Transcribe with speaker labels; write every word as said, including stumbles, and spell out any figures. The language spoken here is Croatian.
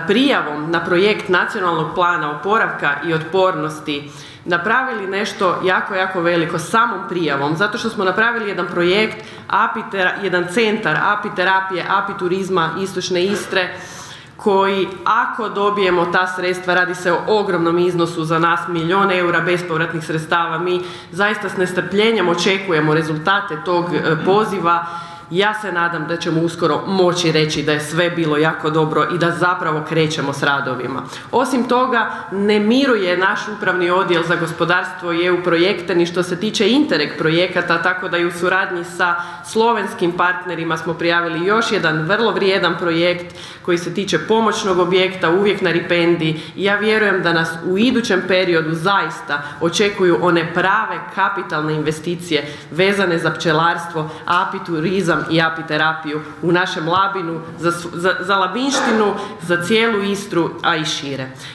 Speaker 1: prijavom na projekt Nacionalnog plana oporavka i otpornosti napravili nešto jako, jako veliko samom prijavom, zato što smo napravili jedan projekt, apitera, jedan centar apiterapije, apiturizma Istočne Istre, koji ako dobijemo ta sredstva, radi se o ogromnom iznosu za nas, milijun eura bespovratnih sredstava, mi zaista s nestrpljenjem očekujemo rezultate tog poziva. Ja se nadam da ćemo uskoro moći reći da je sve bilo jako dobro i da zapravo krećemo s radovima. Osim toga, ne miruje naš upravni odjel za gospodarstvo i E U projekte ni što se tiče Interreg projekata, tako da i u suradnji sa slovenskim partnerima smo prijavili još jedan vrlo vrijedan projekt koji se tiče pomoćnog objekta, uvijek na ripendi, i ja vjerujem da nas u idućem periodu zaista očekuju one prave kapitalne investicije vezane za pčelarstvo, apiturizam i apiterapiju u našem Labinu, za, za, za Labinštinu, za cijelu Istru, a i šire.